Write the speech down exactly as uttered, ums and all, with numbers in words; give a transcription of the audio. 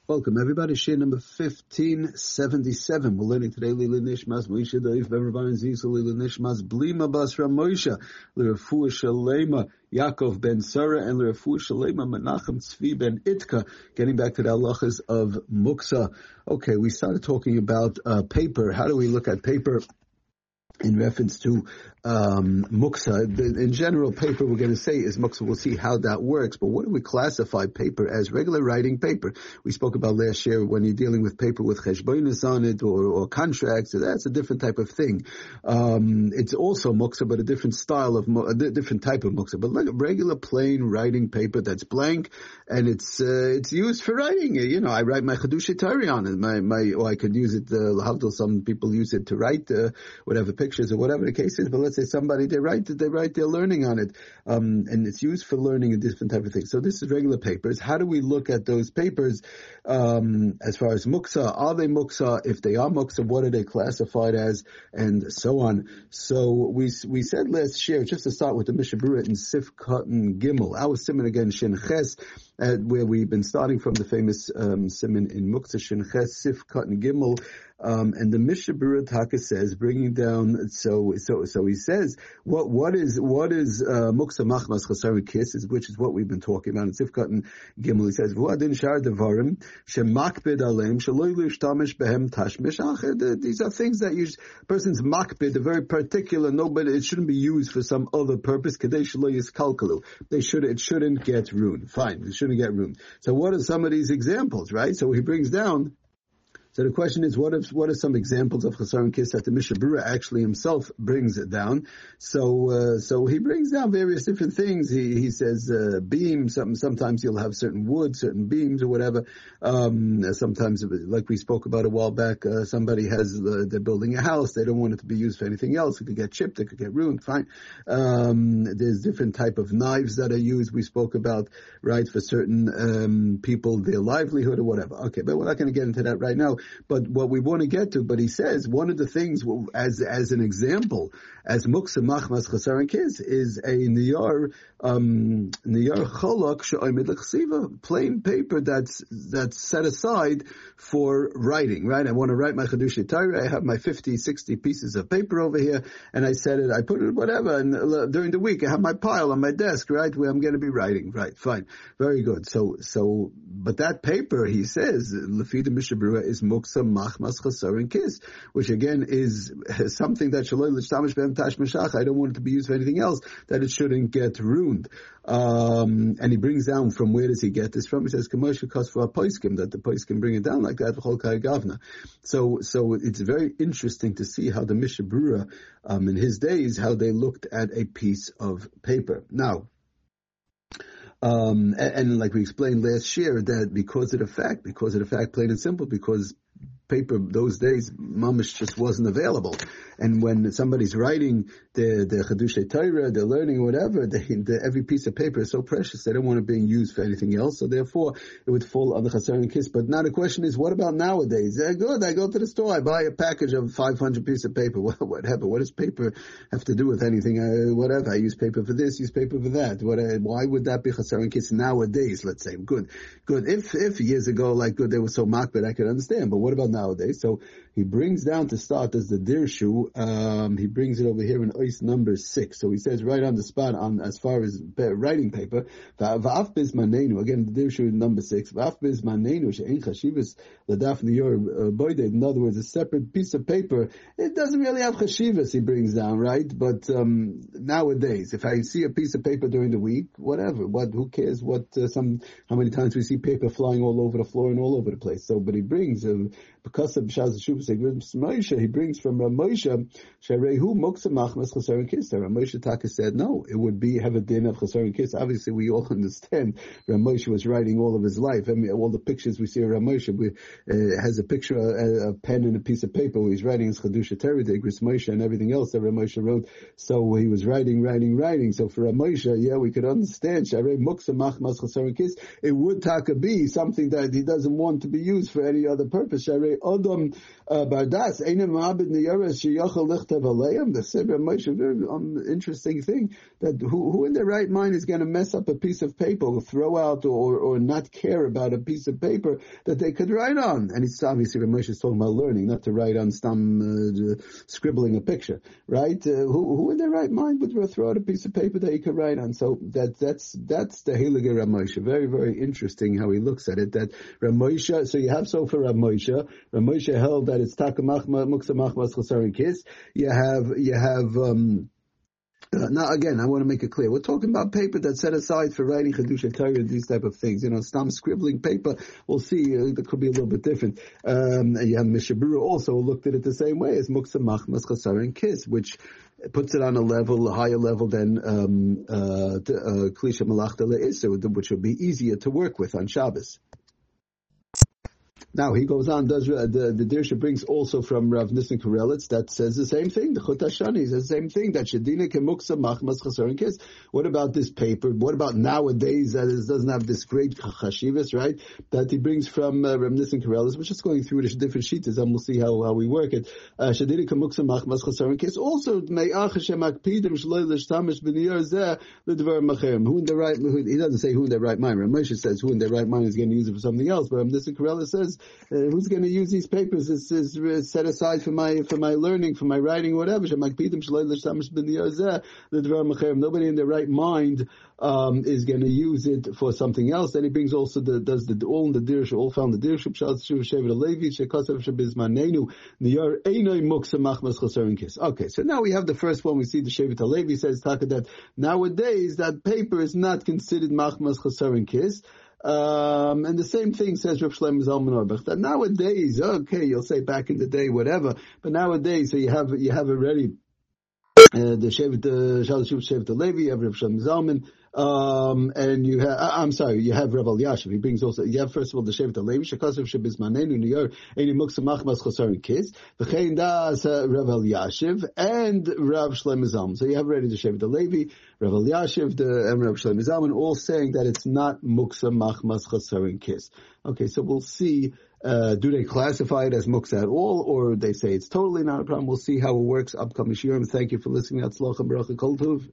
Welcome, everybody. Shir number fifteen seventy-seven. We're learning today Lila Nishmas Moshe Da'if Be'Rabban Zisel Lila Nishmas Blima Basra Moshe L'Refuah Shalema Yaakov Ben Sarah and L'Refuah Shalema Menachem Tzvi Ben Itka. Getting back to the halachas of Muksa. Okay, we started talking about uh, paper. How do we look at paper in reference to um, muksa? In general, paper we're going to say is muksa. We'll see how that works. But what do we classify paper as? Regular writing paper. We spoke about last year when you're dealing with paper with cheshbonis on it or, or contracts. That's a different type of thing. Um, it's also muksa, but a different style of a different type of muksa. But like a regular plain writing paper that's blank and it's uh, it's used for writing. You know, I write my Chiddushei Torah on it. My my or I could use it. Uh, some people use it to write uh, whatever pictures or whatever the case is. But let's say somebody, they write, they write their learning on it, um, and it's used for learning and different type of things. So this is regular papers. How do we look at those papers um, as far as muksa? Are they muksa? If they are muksa, what are they classified as, and so on? So we we said last year, just to start with the Mishnah Berurah in Sif Katan Gimel, our simon again Shin Ches, uh, where we've been starting from the famous um, simon in muksa Shin Ches Sif Katan Gimel. Um, and the Mishnah Berurah Taka says, bringing down, so, so, so he says, what, what is, what is, uh, Muksa Machmas Chasaron Kis, which is what we've been talking about in Sifkat and Gimel. He says, V'adin Shar Devarim, Shemakbid Aleim, Shaloi Lishtamish Behem Tashmish Achad. These are things that you, person's makbid, a very particular, nobody, it shouldn't be used for some other purpose. Kadei Shaloi Yiskalkalu. They should, it shouldn't get ruined. Fine, it shouldn't get ruined. So what are some of these examples, right? So he brings down, so the question is, what if, what are some examples of Chasaron Kis that the Mishnah Berurah actually himself brings it down? So, uh, so he brings down various different things. He, he says, uh, beams, some, sometimes you'll have certain wood, certain beams or whatever. Um, sometimes, like we spoke about a while back, uh, somebody has, uh, they're building a house, they don't want it to be used for anything else. It could get chipped, it could get ruined, fine. Um, there's different type of knives that are used, we spoke about, right, for certain, um, people, their livelihood or whatever. Okay, but we're not going to get into that right now. But what we want to get to, but he says, one of the things, as as an example, as Muksa Machmas Chasaron Kis, is a Niyar, um, Niyar Cholak She'omed L'Chsiva, plain paper that's, that's set aside for writing, right? I want to write my Chiddushei Torah, I have my fifty, sixty pieces of paper over here, and I set it, I put it whatever, and uh, during the week I have my pile on my desk, right, where I'm going to be writing, right, fine, very good. So, so, but that paper, he says, Lefi the Mishnah Berurah, is Muksa Machmas Chasaron Kis, which again is something that Shaloi L'Shtamish Behem Tashmish. I don't want it to be used for anything else, that it shouldn't get ruined. Um, and he brings down, from where does he get this from? He says, Kamosh Kasva Poiskim, that the Poiskim bring it down like that, V'chol Kai Gavna. So, so it's very interesting to see how the Mishnah Berurah, um, in his days, how they looked at a piece of paper. Now, um, and, and like we explained last year, that because of the fact, because of the fact, plain and simple, because paper those days, mamish just wasn't available. And when somebody's writing the the Chiddushei Torah, they're learning whatever, the, the, every piece of paper is so precious, they don't want it being used for anything else. So therefore, it would fall under Chasaron Kis. But now the question is, what about nowadays? Uh, good, I go to the store, I buy a package of five hundred pieces of paper. What, whatever. What does paper have to do with anything? Uh, whatever. I use paper for this, use paper for that. What? Uh, why would that be Chasaron Kis nowadays? Let's say, good, good. If if years ago, like good, they were so makbid, I could understand. But what about nowadays? So he brings down to start as the Dirshu. Um, he brings it over here in Ois number six. So he says right on the spot on as far as writing paper. Va'af biz manenu, again the Dirshu number six. Va'af biz manenu she'en chashivas l'daf niyor boyded. In other words, a separate piece of paper. It doesn't really have chashivas. He brings down, right? But um, nowadays, if I see a piece of paper during the week, whatever. What? Who cares? What? Uh, some? How many times we see paper flying all over the floor and all over the place? So, but he brings uh, because of B'shas Shuvas Moshe, he brings from Rav Moshe, Sharehu Muksa Machmas Chasaron Kis. Rav Moshe Taka said, no, it would be, have a din of Chasaron Kis. Obviously, we all understand Rav Moshe was writing all of his life. I mean, all the pictures we see of Rav Moshe, we, uh, has a picture, a, a pen and a piece of paper where he's writing his Chiddushei Torah, the Igros Moshe, and everything else that Rav Moshe wrote. So he was writing, writing, writing. So for Rav Moshe, yeah, we could understand, Sharehu Muksa Machmas Chasaron Kis. It would Taka be something that he doesn't want to be used for any other purpose. Sharehu Adam Bardas, Einem Abed Niyaras, The said Rav Moshe, very um, interesting thing, that who, who in their right mind is going to mess up a piece of paper, or throw out, or, or not care about a piece of paper that they could write on? And it's obviously Rav Moshe is talking about learning, not to write on stam, uh, scribbling a picture, right? Uh, who, who in their right mind would throw out a piece of paper that you could write on? So that, that's, that's the Heilige Rav Moshe. Very, very interesting how he looks at it, that Rav Moshe, so you have so for Rav Moshe, Rav Moshe held that it's taka machma, muksa machmas chasaron kis. You have, you have, um, Uh, now again, I want to make it clear. We're talking about paper that's set aside for writing Chedusha Torah, these type of things. You know, stam scribbling paper, we'll see, uh, that could be a little bit different. Um, and you have Mishabura also looked at it the same way as Muksa Machmas Chasaron Kis, which puts it on a level, a higher level than um, uh, Klisha Malachta Le'isur, which would be easier to work with on Shabbos. Now he goes on. Does uh, the the Dirsha brings also from Rav Nissen Karelitz that says the same thing. The Chut HaShani says the same thing. That Shedina Kemuksa Machmas Chasaron Kis. What about this paper? What about nowadays that it doesn't have this great chashivas, right? That he brings from uh, Rav Nissen Karelitz. We're just going through the different sheets, and we'll see how, how we work it. Shedina Kemuksa Machmas Chasaron Kis. Also Me'ach Hashem Akpidim Shloi L'Shtamish B'Niyar Zeh L'Dvar Macherim. Who in the right? Who, he doesn't say who in their right mind. Rav Moshe says who in their right mind is going to use it for something else. But Rav Nissen Karelitz says, Uh, who's going to use these papers? This is uh, set aside for my for my learning, for my writing, whatever. Nobody in their right mind um, is going to use it for something else. Then he brings also the does the all in the dirshu, all found the dirshu Okay, so now we have the first one. We see the Shevet HaLevi says Taka that nowadays that paper is not considered machmas chasaron kis. Um, and the same thing says Rav Shlomo Zalman Auerbach, that nowadays, okay, you'll say back in the day, whatever, but nowadays, so you have, you have already, uh, the Shevet, uh, Shevet HaLevi, you have Rav Shlomo Zalman, um, and you have, I'm sorry, you have Rav Elyashiv. He brings also, you have first of all the Shevet HaLevi, Shekasav Shebizmanenu Niyar, Eini Muksa Machmas Chasaron Kis, V'chein Das Rav Elyashiv, and Rav Shlomo Zalman. So you have already the Shevet HaLevi, Rav Elyashiv, the and Rav Shlomo Zalman, all saying that it's not Muksa Machmas Chasaron Kis. Okay, so we'll see, uh, do they classify it as Muksa at all, or they say it's totally not a problem? We'll see how it works upcoming Shiurim. Thank you for listening. Atzlocha Baruch Kol Tov.